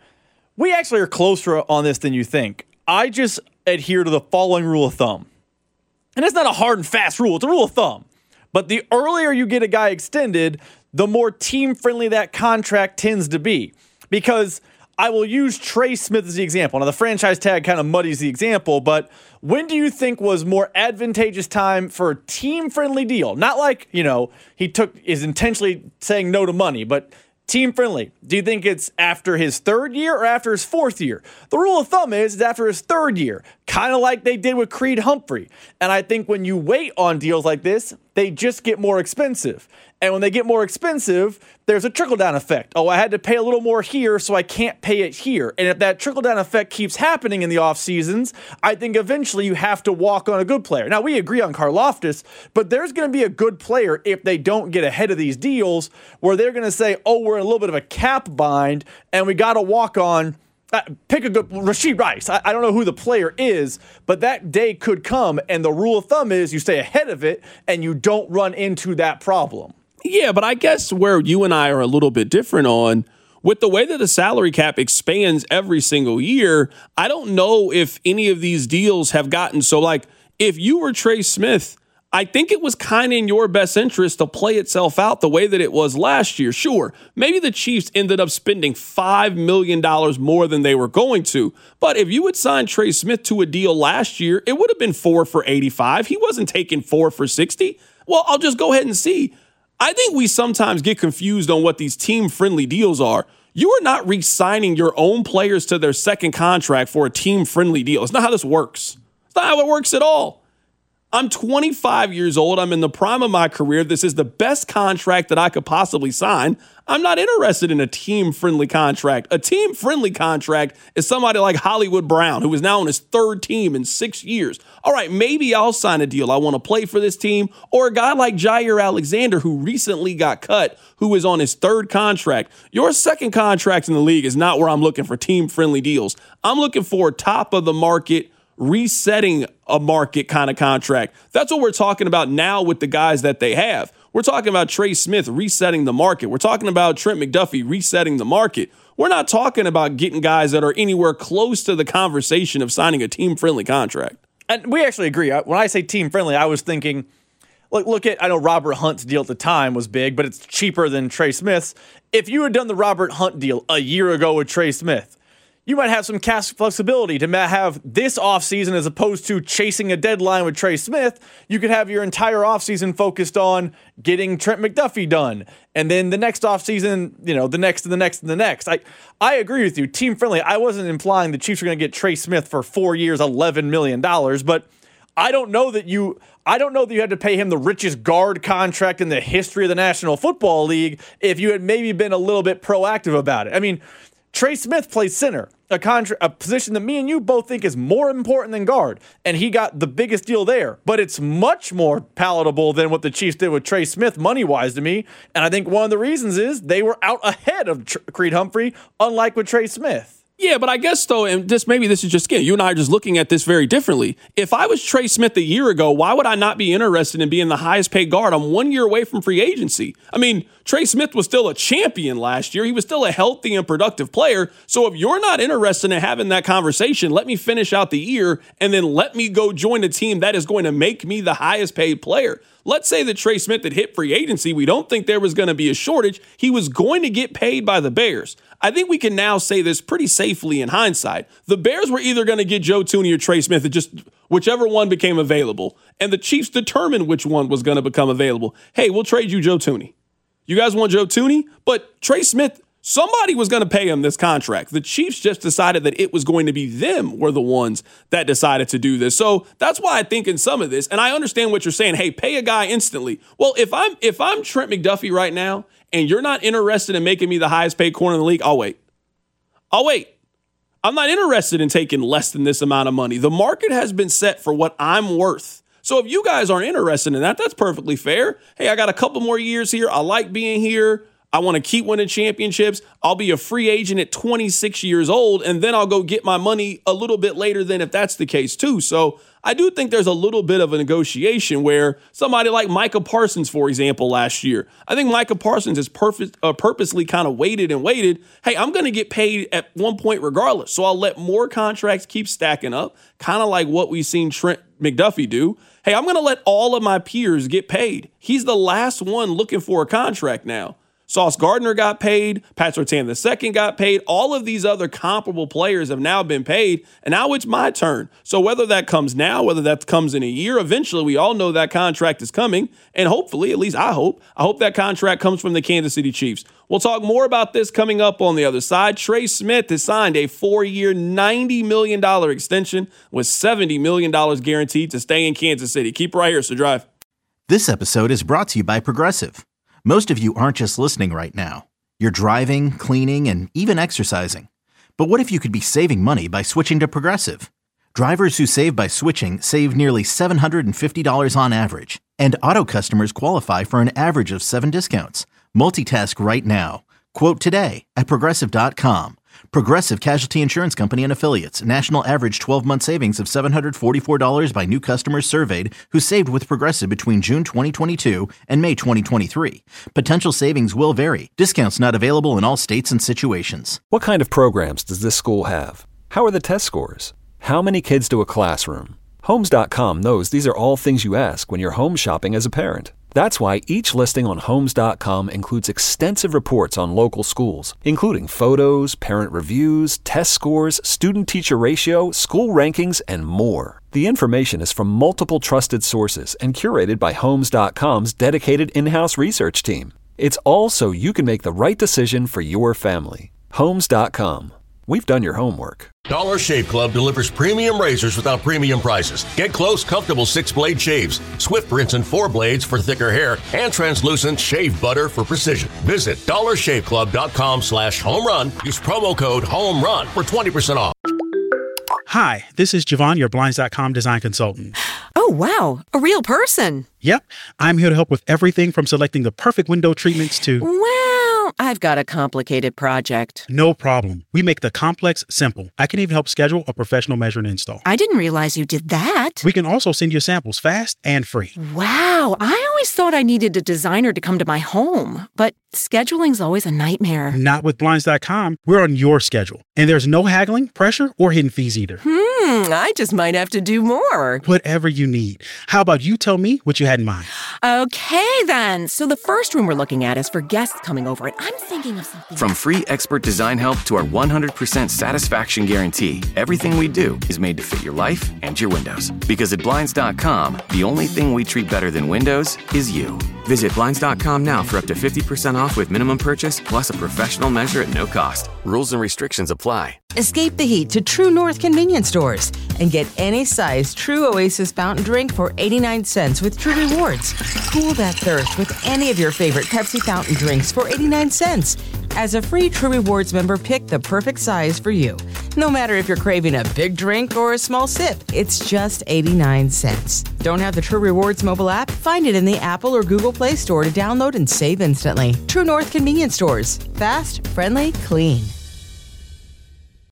we actually are closer on this than you think. I just adhere to the following rule of thumb. And it's not a hard and fast rule. It's a rule of thumb. But the earlier you get a guy extended, the more team-friendly that contract tends to be. Because I will use Trey Smith as the example. Now, the franchise tag kind of muddies the example, but when do you think was more advantageous time for a team-friendly deal? Not like, he is intentionally saying no to money, but team-friendly. Do you think it's after his 3rd year or after his 4th year? The rule of thumb is it's after his 3rd year, kind of like they did with Creed Humphrey. And I think when you wait on deals like this, they just get more expensive. And when they get more expensive, there's a trickle-down effect. Oh, I had to pay a little more here, so I can't pay it here. And if that trickle-down effect keeps happening in the off seasons, I think eventually you have to walk on a good player. Now, we agree on Karlaftis, but there's going to be a good player if they don't get ahead of these deals where they're going to say, oh, we're in a little bit of a cap bind, and we got to walk on pick a good Rashid Rice. I don't know who the player is, but that day could come, and the rule of thumb is you stay ahead of it and you don't run into that problem. Yeah, but I guess where you and I are a little bit different on, with the way that the salary cap expands every single year, I don't know if any of these deals have gotten so, like, if you were Trey Smith, I think it was kind of in your best interest to play itself out the way that it was last year. Sure, maybe the Chiefs ended up spending $5 million more than they were going to, but if you had signed Trey Smith to a deal last year, it would have been 4 for $85. He wasn't taking 4 for $60. Well, I'll just go ahead and see. I think we sometimes get confused on what these team-friendly deals are. You are not re-signing your own players to their second contract for a team-friendly deal. It's not how this works. It's not how it works at all. I'm 25 years old. I'm in the prime of my career. This is the best contract that I could possibly sign. I'm not interested in a team-friendly contract. A team-friendly contract is somebody like Hollywood Brown, who is now on his 3rd team in 6 years. All right, maybe I'll sign a deal. I want to play for this team. Or a guy like Jair Alexander, who recently got cut, who is on his 3rd contract. Your second contract in the league is not where I'm looking for team-friendly deals. I'm looking for top-of-the-market, resetting a market kind of contract. That's what we're talking about now with the guys that they have. We're talking about Trey Smith resetting the market. We're talking about Trent McDuffie resetting the market. We're not talking about getting guys that are anywhere close to the conversation of signing a team-friendly contract. And we actually agree. When I say team-friendly, I was thinking, look at, I know Robert Hunt's deal at the time was big, but it's cheaper than Trey Smith's. If you had done the Robert Hunt deal a year ago with Trey Smith, you might have some cash flexibility to have this offseason as opposed to chasing a deadline with Trey Smith. You could have your entire offseason focused on getting Trent McDuffie done. And then the next offseason, the next and the next and the next. I agree with you. Team friendly. I wasn't implying the Chiefs are going to get Trey Smith for 4 years, $11 million. But I don't know that you had to pay him the richest guard contract in the history of the National Football League if you had maybe been a little bit proactive about it. I mean, Trey Smith plays center, a position that me and you both think is more important than guard, and he got the biggest deal there. But it's much more palatable than what the Chiefs did with Trey Smith money-wise to me, and I think one of the reasons is they were out ahead of Creed Humphrey, unlike with Trey Smith. Yeah, but I guess, though, and maybe this is just, again, you and I are just looking at this very differently. If I was Trey Smith a year ago, why would I not be interested in being the highest paid guard? I'm 1 year away from free agency. I mean, Trey Smith was still a champion last year. He was still a healthy and productive player. So if you're not interested in having that conversation, let me finish out the year and then let me go join a team that is going to make me the highest paid player. Let's say that Trey Smith had hit free agency. We don't think there was going to be a shortage. He was going to get paid by the Bears. I think we can now say this pretty safely in hindsight. The Bears were either going to get Joe Thuney or Trey Smith, just whichever one became available. And the Chiefs determined which one was going to become available. Hey, we'll trade you Joe Thuney. You guys want Joe Thuney? But Trey Smith, somebody was going to pay him this contract. The Chiefs just decided that it was going to be them were the ones that decided to do this. So that's why I think in some of this, and I understand what you're saying, hey, pay a guy instantly. Well, if I'm Trent McDuffie right now and you're not interested in making me the highest paid corner in the league, I'll wait. I'm not interested in taking less than this amount of money. The market has been set for what I'm worth. So if you guys aren't interested in that, that's perfectly fair. Hey, I got a couple more years here. I like being here. I want to keep winning championships. I'll be a free agent at 26 years old, and then I'll go get my money a little bit later than if that's the case too. So I do think there's a little bit of a negotiation where somebody like Micah Parsons, for example, last year, I think Micah Parsons has purposely kind of waited. Hey, I'm going to get paid at one point regardless. So I'll let more contracts keep stacking up, kind of like what we've seen Trent McDuffie do. Hey, I'm going to let all of my peers get paid. He's the last one looking for a contract now. Sauce Gardner got paid. Pat Surtain II got paid. All of these other comparable players have now been paid, and now it's my turn. So whether that comes now, whether that comes in a year, eventually we all know that contract is coming, and hopefully, at least I hope that contract comes from the Kansas City Chiefs. We'll talk more about this coming up on the other side. Trey Smith has signed a 4-year, $90 million extension with $70 million guaranteed to stay in Kansas City. Keep right here, so drive. This episode is brought to you by Progressive. Most of you aren't just listening right now. You're driving, cleaning, and even exercising. But what if you could be saving money by switching to Progressive? Drivers who save by switching save nearly $750 on average. And auto customers qualify for an average of 7 discounts. Multitask right now. Quote today at Progressive.com. Progressive Casualty Insurance Company and Affiliates. National average 12-month savings of $744 by new customers surveyed who saved with Progressive between June 2022 and May 2023. Potential savings will vary. Discounts not available in all states and situations. What kind of programs does this school have? How are the test scores? How many kids do a classroom? Homes.com knows these are all things you ask when you're home shopping as a parent. That's why each listing on Homes.com includes extensive reports on local schools, including photos, parent reviews, test scores, student-teacher ratio, school rankings, and more. The information is from multiple trusted sources and curated by Homes.com's dedicated in-house research team. It's all so you can make the right decision for your family. Homes.com. We've done your homework. Dollar Shave Club delivers premium razors without premium prices. Get close, comfortable 6-blade shaves, Swift Rinse and 4 blades for thicker hair, and translucent shave butter for precision. Visit dollarshaveclub.com/homerun. Use promo code HOMERUN for 20% off. Hi, this is Javon, your Blinds.com design consultant. Oh, wow. A real person. Yep. I'm here to help with everything from selecting the perfect window treatments to... Well, I've got a complicated project. No problem. We make the complex simple. I can even help schedule a professional measure and install. I didn't realize you did that. We can also send you samples fast and free. Wow. I always thought I needed a designer to come to my home, but scheduling's always a nightmare. Not with Blinds.com. We're on your schedule. And there's no haggling, pressure, or hidden fees either. I just might have to do more. Whatever you need. How about you tell me what you had in mind? Okay, then. So the first room we're looking at is for guests coming over, and I'm thinking of something. From free expert design help to our 100% satisfaction guarantee, everything we do is made to fit your life and your windows. Because at Blinds.com, the only thing we treat better than windows is you. Visit Blinds.com now for up to 50% off with minimum purchase plus a professional measure at no cost. Rules and restrictions apply. Escape the heat to True North convenience stores and get any size True Oasis fountain drink for 89 cents with True Rewards. Cool that thirst with any of your favorite Pepsi fountain drinks for 89 cents. As a free True Rewards member, pick the perfect size for you. No matter if you're craving a big drink or a small sip, it's just 89 cents. Don't have the True Rewards mobile app? Find it in the Apple or Google Play Store to download and save instantly. True North Convenience Stores. Fast, friendly, clean.